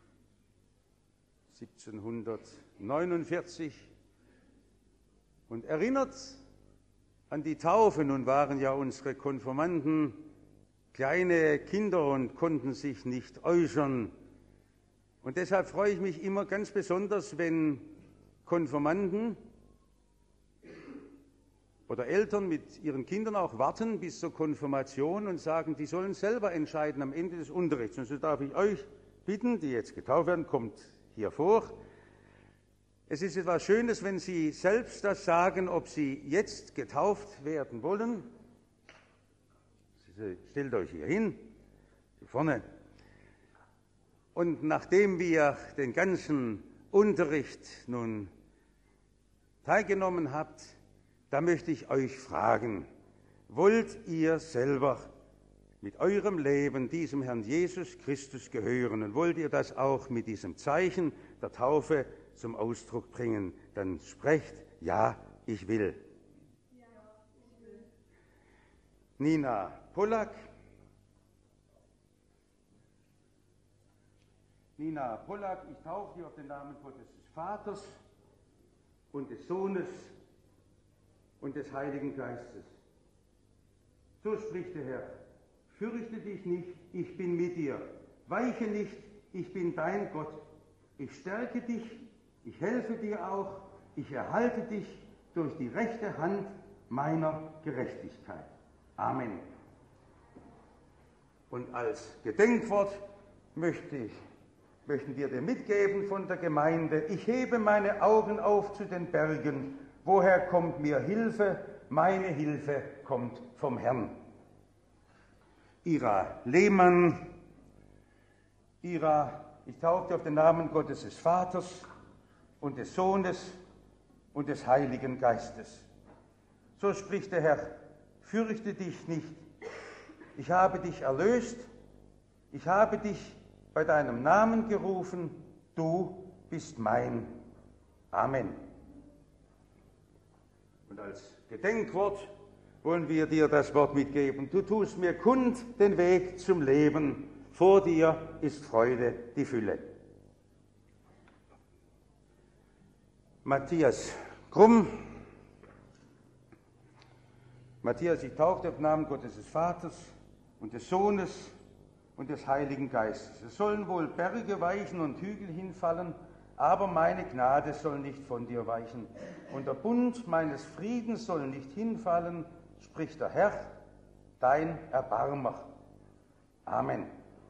Speaker 1: 1749, und erinnert an die Taufe. Nun waren ja unsere Konfirmanden kleine Kinder und konnten sich nicht äußern. Und deshalb freue ich mich immer ganz besonders, wenn Konfirmanden oder Eltern mit ihren Kindern auch warten bis zur Konfirmation und sagen, die sollen selber entscheiden am Ende des Unterrichts. Und so darf ich euch bitten, die jetzt getauft werden, kommt hier vor. Es ist etwas Schönes, wenn Sie selbst das sagen, ob Sie jetzt getauft werden wollen. Stellt euch hier hin, hier vorne. Und nachdem wir den ganzen Unterricht nun teilgenommen habt, da möchte ich euch fragen, wollt ihr selber mit eurem Leben diesem Herrn Jesus Christus gehören und wollt ihr das auch mit diesem Zeichen der Taufe zum Ausdruck bringen? Dann sprecht, ja, ich will. Ja, ich will. Nina Pollack. Nina Pollack, ich taufe dich auf den Namen Gottes des Vaters und des Sohnes und des Heiligen Geistes. So spricht der Herr: Fürchte dich nicht, ich bin mit dir. Weiche nicht, ich bin dein Gott. Ich stärke dich, ich helfe dir auch, ich erhalte dich durch die rechte Hand meiner Gerechtigkeit. Amen. Und als Gedenkwort möchten wir dir mitgeben von der Gemeinde: Ich hebe meine Augen auf zu den Bergen. Woher kommt mir Hilfe? Meine Hilfe kommt vom Herrn. Ira Lehmann. Ira, ich taufte auf den Namen Gottes des Vaters und des Sohnes und des Heiligen Geistes. So spricht der Herr: Fürchte dich nicht. Ich habe dich erlöst. Ich habe dich bei deinem Namen gerufen. Du bist mein. Amen. Und als Gedenkwort wollen wir dir das Wort mitgeben: Du tust mir kund den Weg zum Leben. Vor dir ist Freude die Fülle. Matthias Krumm. Matthias, ich taufte auf den Namen Gottes des Vaters und des Sohnes und des Heiligen Geistes. Es sollen wohl Berge weichen und Hügel hinfallen, aber meine Gnade soll nicht von dir weichen. Und der Bund meines Friedens soll nicht hinfallen, spricht der Herr, dein Erbarmer. Amen.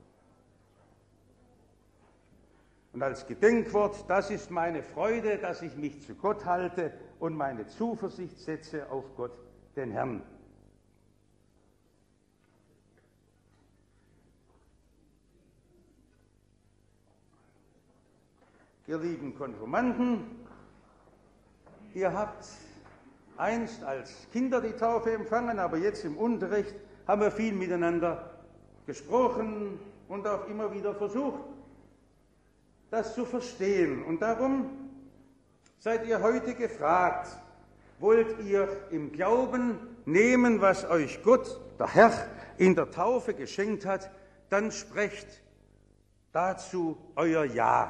Speaker 1: Und als Gedenkwort: Das ist meine Freude, dass ich mich zu Gott halte und meine Zuversicht setze auf Gott, den Herrn. Ihr lieben Konfirmanden, ihr habt einst als Kinder die Taufe empfangen, aber jetzt im Unterricht haben wir viel miteinander gesprochen und auch immer wieder versucht, das zu verstehen. Und darum seid ihr heute gefragt: Wollt ihr im Glauben nehmen, was euch Gott, der Herr, in der Taufe geschenkt hat? Dann sprecht dazu euer Ja.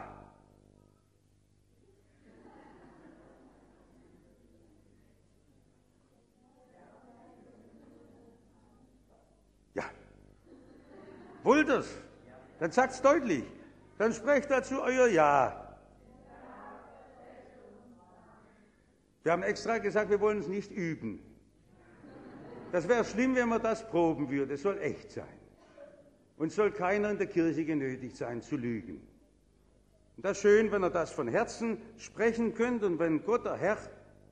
Speaker 1: Ja. Wollt ihr's? Dann sagt's deutlich. Dann sprecht dazu euer Ja. Wir haben extra gesagt, wir wollen es nicht üben. Das wäre schlimm, wenn man das proben würde. Es soll echt sein. Und es soll keiner in der Kirche genötigt sein, zu lügen. Und das ist schön, wenn ihr das von Herzen sprechen könnt und wenn Gott, der Herr,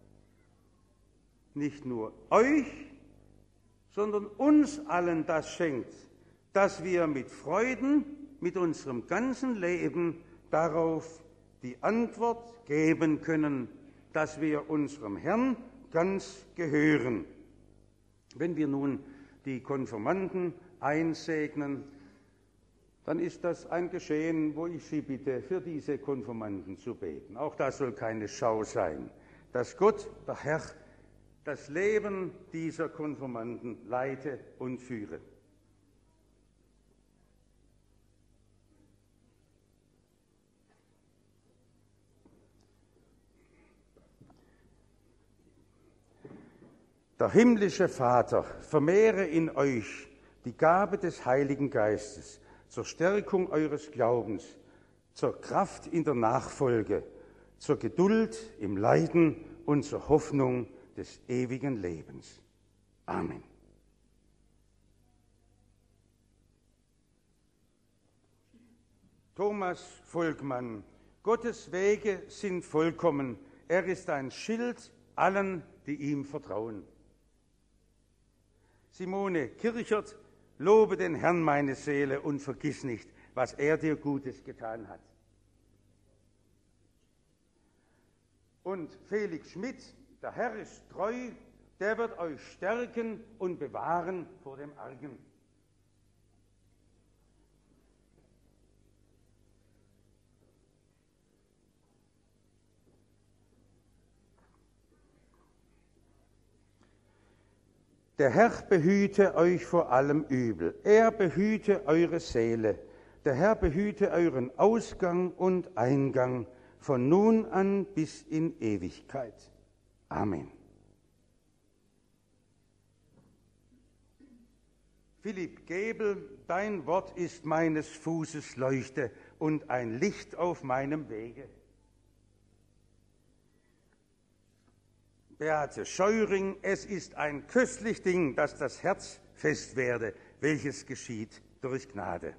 Speaker 1: nicht nur euch, sondern uns allen das schenkt, dass wir mit Freuden, mit unserem ganzen Leben darauf die Antwort geben können, dass wir unserem Herrn ganz gehören. Wenn wir nun die Konfirmanden einsegnen, dann ist das ein Geschehen, wo ich Sie bitte, für diese Konfirmanden zu beten. Auch das soll keine Schau sein, dass Gott, der Herr, das Leben dieser Konfirmanden leite und führe. Der himmlische Vater vermehre in euch die Gabe des Heiligen Geistes zur Stärkung eures Glaubens, zur Kraft in der Nachfolge, zur Geduld im Leiden und zur Hoffnung des ewigen Lebens. Amen. Thomas Volkmann: Gottes Wege sind vollkommen. Er ist ein Schild allen, die ihm vertrauen. Simone Kirchert: Lobe den Herrn, meine Seele, und vergiss nicht, was er dir Gutes getan hat. Und Felix Schmidt: Der Herr ist treu, der wird euch stärken und bewahren vor dem Argen. Der Herr behüte euch vor allem Übel. Er behüte eure Seele. Der Herr behüte euren Ausgang und Eingang von nun an bis in Ewigkeit. Amen. Philipp Gebel, dein Wort ist meines Fußes Leuchte und ein Licht auf meinem Wege. Beate Scheuring, es ist ein köstlich Ding, dass das Herz fest werde, welches geschieht durch Gnade.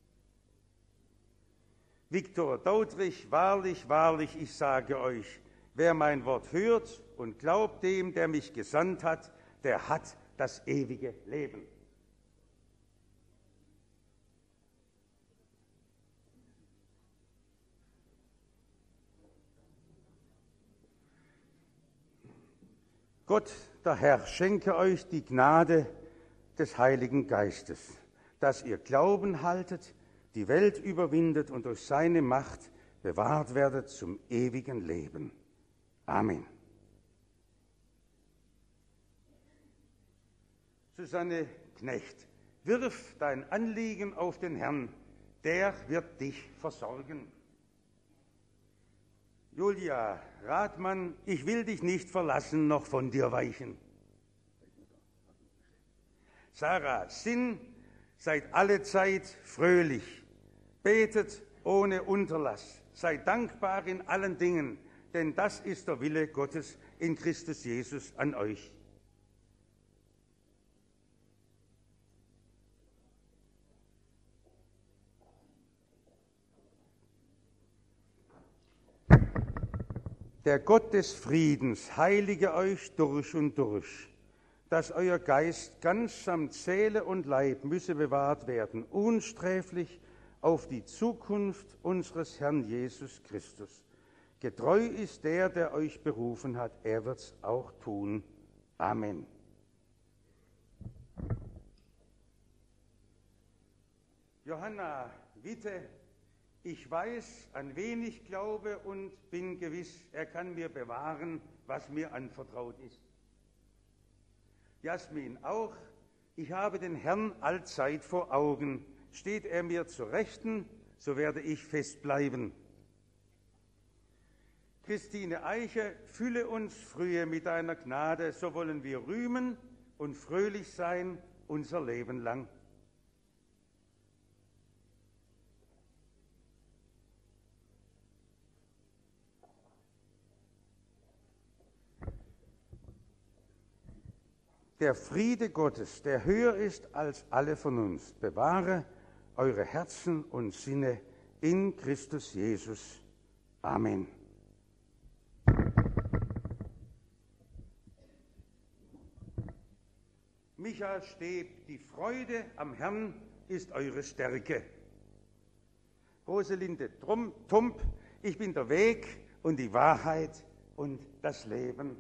Speaker 1: Viktor Daudrich, wahrlich, wahrlich, ich sage euch, wer mein Wort hört und glaubt dem, der mich gesandt hat, der hat das ewige Leben. Gott, der Herr, schenke euch die Gnade des Heiligen Geistes, dass ihr Glauben haltet, die Welt überwindet und durch seine Macht bewahrt werdet zum ewigen Leben. Amen. Susanne Knecht, wirf dein Anliegen auf den Herrn, der wird dich versorgen. Julia Rathmann, ich will dich nicht verlassen, noch von dir weichen. Sarah Sinn, seid allezeit fröhlich, betet ohne Unterlass, seid dankbar in allen Dingen, denn das ist der Wille Gottes in Christus Jesus an euch. Der Gott des Friedens heilige euch durch und durch, dass euer Geist ganz samt Seele und Leib müsse bewahrt werden, unsträflich auf die Zukunft unseres Herrn Jesus Christus. Getreu ist der euch berufen hat, er wird's auch tun. Amen. Johanna Witte, ich weiß, an wen ich glaube und bin gewiss, er kann mir bewahren, was mir anvertraut ist. Jasmin auch, ich habe den Herrn allzeit vor Augen. Steht er mir zur Rechten, so werde ich fest bleiben. Christine Eiche, fülle uns frühe mit deiner Gnade, so wollen wir rühmen und fröhlich sein unser Leben lang. Der Friede Gottes, der höher ist als alle Vernunft, bewahre eure Herzen und Sinne in Christus Jesus. Amen. Micha Steb, die Freude am Herrn ist eure Stärke. Roselinde Tump, ich bin der Weg und die Wahrheit und das Leben.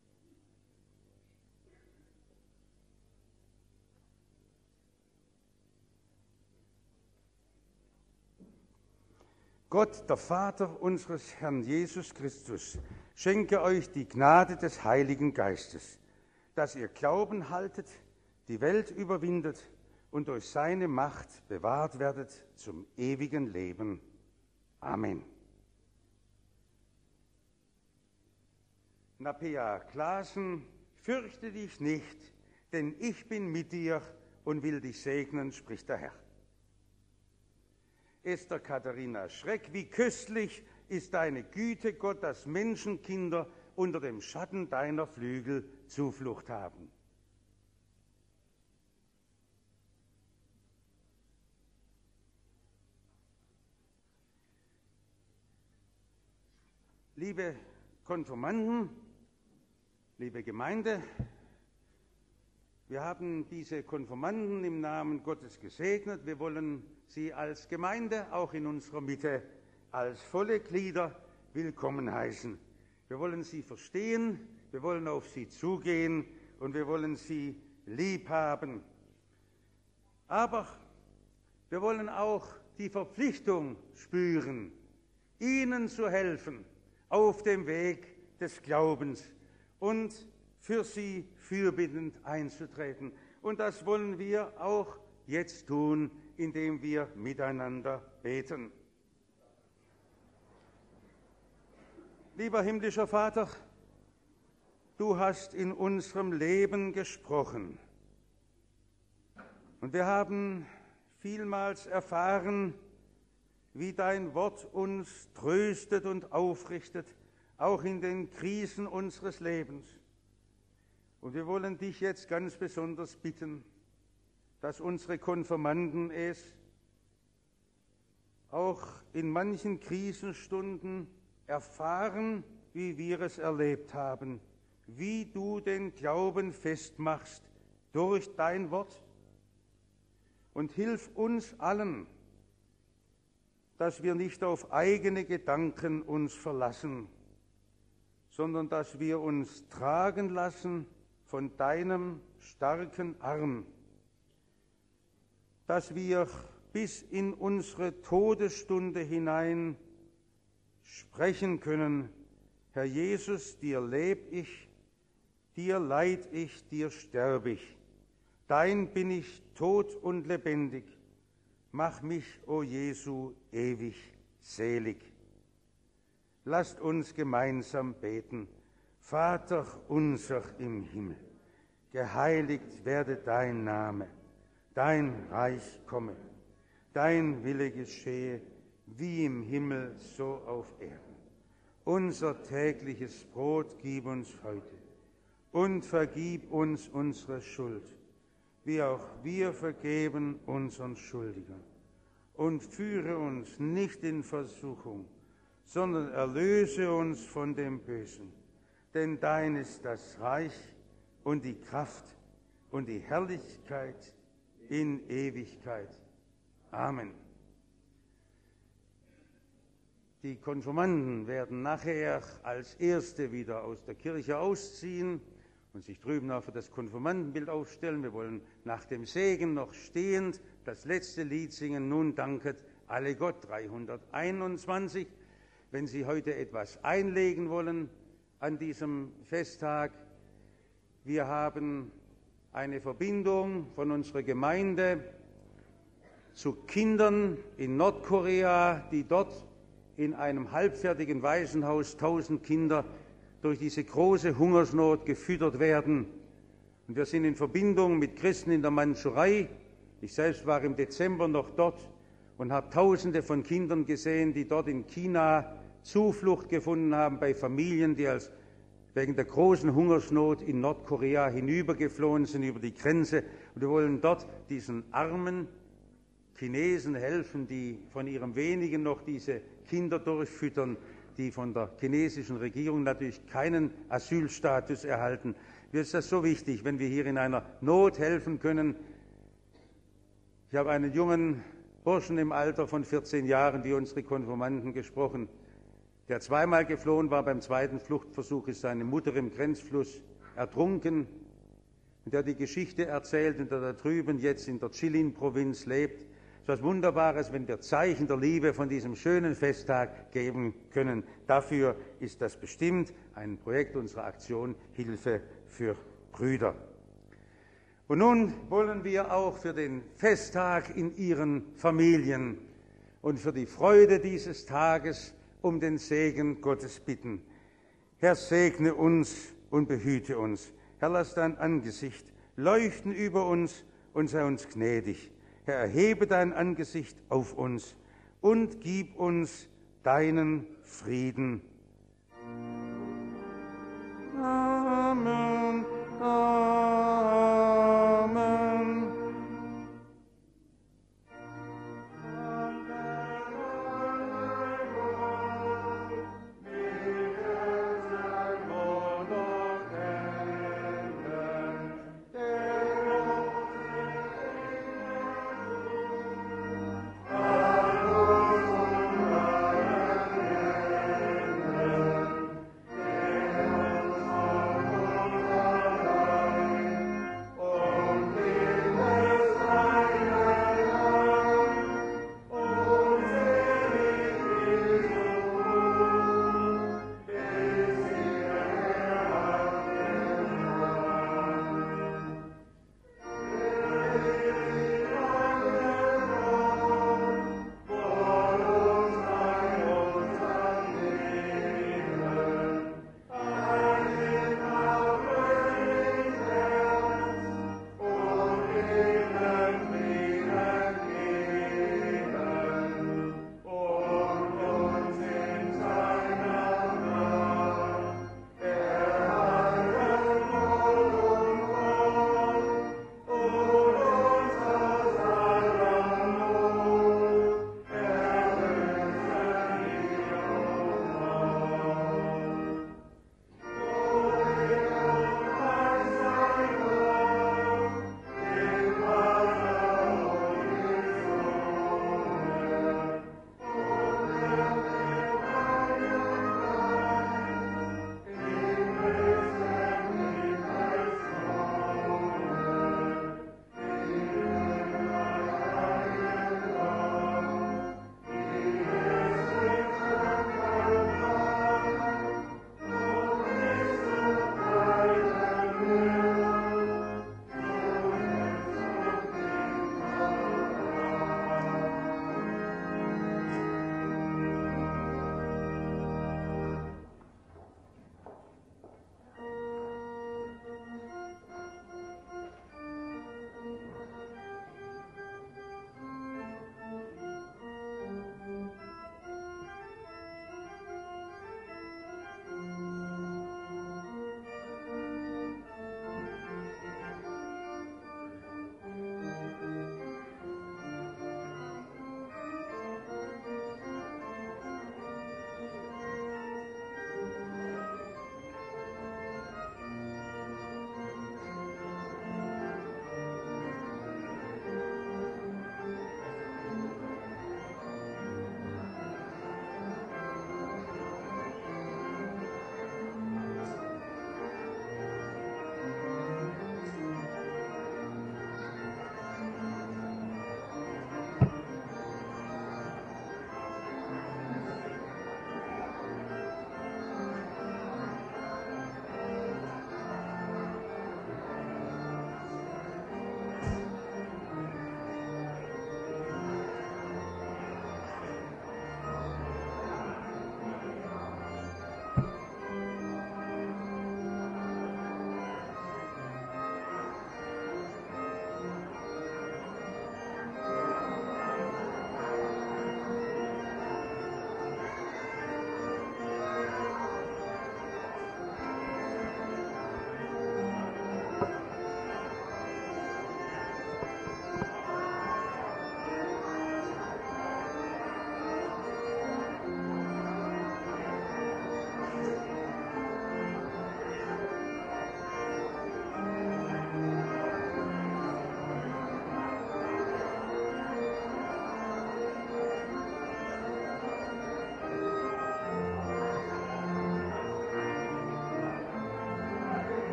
Speaker 1: Gott, der Vater unseres Herrn Jesus Christus, schenke euch die Gnade des Heiligen Geistes, dass ihr Glauben haltet, die Welt überwindet und durch seine Macht bewahrt werdet zum ewigen Leben. Amen. Napea Klaassen, fürchte dich nicht, denn ich bin mit dir und will dich segnen, spricht der Herr. Esther Katharina Schreck, wie köstlich ist deine Güte, Gott, dass Menschenkinder unter dem Schatten deiner Flügel Zuflucht haben. Liebe Konfirmanden, liebe Gemeinde, wir haben diese Konfirmanden im Namen Gottes gesegnet. Wir wollen sie als Gemeinde auch in unserer Mitte als volle Glieder willkommen heißen. Wir wollen sie verstehen, wir wollen auf sie zugehen und wir wollen sie lieb haben. Aber wir wollen auch die Verpflichtung spüren, ihnen zu helfen auf dem Weg des Glaubens und für sie fürbittend einzutreten. Und das wollen wir auch jetzt tun, indem wir miteinander beten. Lieber himmlischer Vater, du hast in unserem Leben gesprochen. Und wir haben vielmals erfahren, wie dein Wort uns tröstet und aufrichtet, auch in den Krisen unseres Lebens. Und wir wollen dich jetzt ganz besonders bitten, dass unsere Konfirmanden es auch in manchen Krisenstunden erfahren, wie wir es erlebt haben, wie du den Glauben festmachst durch dein Wort. Und hilf uns allen, dass wir nicht auf eigene Gedanken uns verlassen, sondern dass wir uns tragen lassen von deinem starken Arm, dass wir bis in unsere Todesstunde hinein sprechen können: Herr Jesus, dir leb ich, dir leid ich, dir sterb ich. Dein bin ich tot und lebendig. Mach mich, o Jesu, ewig selig. Lasst uns gemeinsam beten. Vater unser im Himmel, geheiligt werde dein Name, dein Reich komme, dein Wille geschehe, wie im Himmel, so auf Erden. Unser tägliches Brot gib uns heute und vergib uns unsere Schuld, wie auch wir vergeben unseren Schuldigern. Und führe uns nicht in Versuchung, sondern erlöse uns von dem Bösen. Denn dein ist das Reich und die Kraft und die Herrlichkeit in Ewigkeit. Amen. Die Konfirmanden werden nachher als Erste wieder aus der Kirche ausziehen und sich drüben auch für das Konfirmandenbild aufstellen. Wir wollen nach dem Segen noch stehend das letzte Lied singen: Nun danket alle Gott, 321. Wenn Sie heute etwas einlegen wollen an diesem Festtag, wir haben eine Verbindung von unserer Gemeinde zu Kindern in Nordkorea, die dort in einem halbfertigen Waisenhaus 1000 Kinder durch diese große Hungersnot gefüttert werden. Und wir sind in Verbindung mit Christen in der Mandschurei. Ich selbst war im Dezember noch dort und habe Tausende von Kindern gesehen, die dort in China Zuflucht gefunden haben bei Familien, die wegen der großen Hungersnot in Nordkorea hinübergeflohen sind über die Grenze. Und wir wollen dort diesen armen Chinesen helfen, die von ihrem wenigen noch diese Kinder durchfüttern, die von der chinesischen Regierung natürlich keinen Asylstatus erhalten. Mir ist das so wichtig, wenn wir hier in einer Not helfen können. Ich habe einen jungen Burschen im Alter von 14 Jahren, wie unsere Konfirmanden, gesprochen, der zweimal geflohen war. Beim zweiten Fluchtversuch ist seine Mutter im Grenzfluss ertrunken, und der die Geschichte erzählt und der da drüben jetzt in der Jilin-Provinz lebt. Es ist etwas Wunderbares, wenn wir Zeichen der Liebe von diesem schönen Festtag geben können. Dafür ist das bestimmt ein Projekt unserer Aktion Hilfe für Brüder. Und nun wollen wir auch für den Festtag in Ihren Familien und für die Freude dieses Tages um den Segen Gottes bitten. Herr, segne uns und behüte uns. Herr, lass dein Angesicht leuchten über uns und sei uns gnädig. Herr, erhebe dein Angesicht auf uns und gib uns deinen Frieden.